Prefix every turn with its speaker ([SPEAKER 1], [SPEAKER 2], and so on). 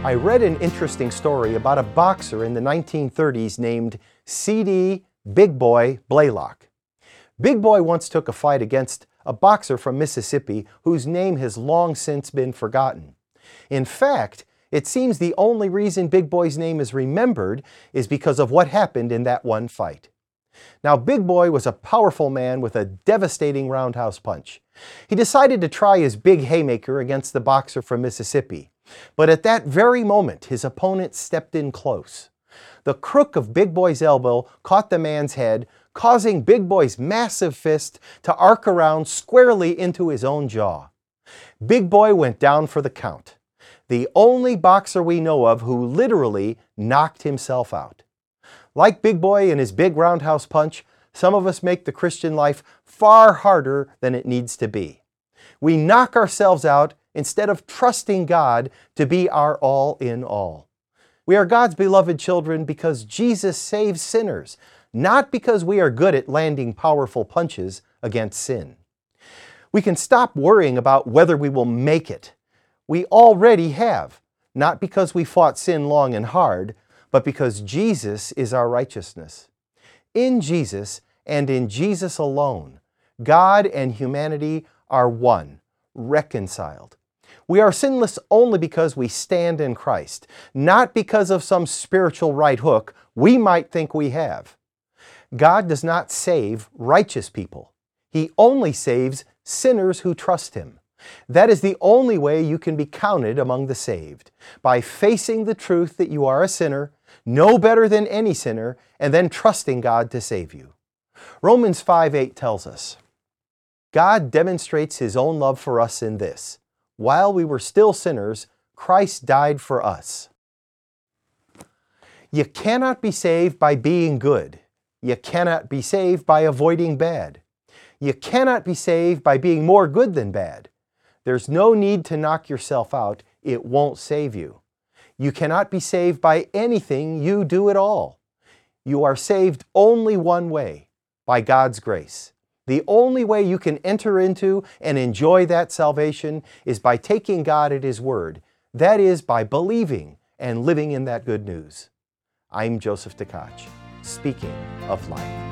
[SPEAKER 1] I read an interesting story about a boxer in the 1930s named C.D. Big Boy Blaylock. Big Boy once took a fight against a boxer from Mississippi whose name has long since been forgotten. In fact, it seems the only reason Big Boy's name is remembered is because of what happened in that one fight. Now, Big Boy was a powerful man with a devastating roundhouse punch. He decided to try his big haymaker against the boxer from Mississippi. But at that very moment, his opponent stepped in close. The crook of Big Boy's elbow caught the man's head, causing Big Boy's massive fist to arc around squarely into his own jaw. Big Boy went down for the count. The only boxer we know of who literally knocked himself out. Like Big Boy and his big roundhouse punch, some of us make the Christian life far harder than it needs to be. We knock ourselves out instead of trusting God to be our all in all. We are God's beloved children because Jesus saves sinners, not because we are good at landing powerful punches against sin. We can stop worrying about whether we will make it. We already have, not because we fought sin long and hard, but because Jesus is our righteousness. In Jesus and in Jesus alone, God and humanity are one, reconciled. We are sinless only because we stand in Christ, not because of some spiritual right hook we might think we have. God does not save righteous people. He only saves sinners who trust Him. That is the only way you can be counted among the saved, by facing the truth that you are a sinner, no better than any sinner, and then trusting God to save you. Romans 5:8 tells us, God demonstrates His own love for us in this: while we were still sinners, Christ died for us. You cannot be saved by being good. You cannot be saved by avoiding bad. You cannot be saved by being more good than bad. There's no need to knock yourself out. It won't save you. You cannot be saved by anything you do at all. You are saved only one way, by God's grace. The only way you can enter into and enjoy that salvation is by taking God at His word. That is, by believing and living in that good news. I'm Joseph Tkach, speaking of life.